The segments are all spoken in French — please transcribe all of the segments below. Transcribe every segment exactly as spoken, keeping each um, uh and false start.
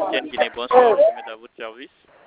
M T N Guinée, bonsoir, Mohamed à votre service.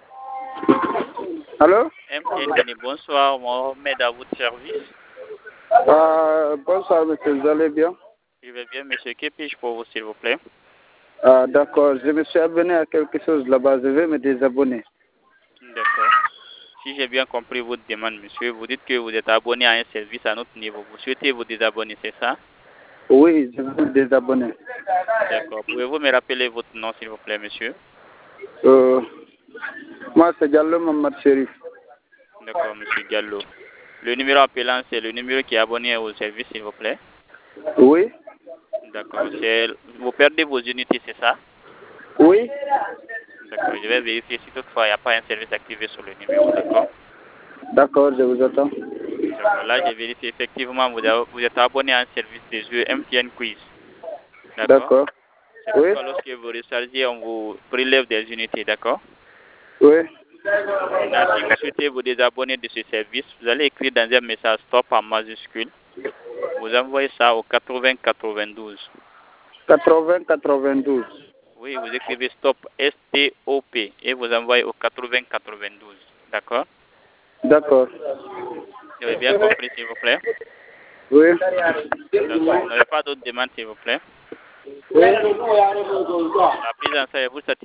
Allô? M T N Guinée, bonsoir, Mohamed à votre service. Euh, bonsoir, monsieur, vous allez bien? Je vais bien, monsieur. Que puis-je pour vous, s'il vous plaît? Ah, d'accord, je me suis abonné à quelque chose là-bas, je vais me désabonner. D'accord. Si j'ai bien compris votre demande, monsieur, vous dites que vous êtes abonné à un service à notre niveau. Vous souhaitez vous désabonner, c'est ça? Oui, je veux me désabonner. D'accord. Pouvez-vous me rappeler votre nom, s'il vous plaît, monsieur? Euh, moi, c'est Diallo Mamad Sherif. D'accord, monsieur Gallo. Le numéro appelant, c'est le numéro qui est abonné au service, s'il vous plaît? Oui? D'accord. C'est... Vous perdez vos unités, c'est ça? Oui? D'accord. Je vais vérifier si toutefois il n'y a pas un service activé sur le numéro, d'accord? D'accord, je vous attends. D'accord. Là, j'ai vérifié effectivement, vous, avez- vous êtes abonné à un service des jeux M T N Quiz. D'accord? D'accord. C'est Oui? pourquoi lorsque vous rechargez, on vous prélève des unités, d'accord? Oui? Maintenant, si vous souhaitez vous désabonner de ce service, vous allez écrire dans un message stop en majuscule. Vous envoyez ça au quatre-vingts quatre-vingt-douze. quatre-vingts quatre-vingt-douze. Oui, vous écrivez stop, S T O P, et vous envoyez au quatre-vingts quatre-vingt-douze. D'accord? D'accord. Vous avez bien compris, s'il vous plaît? Oui? D'accord. Vous n'avez pas d'autres demandes, s'il vous plaît? Oui? La prise en charge, vous satisfait?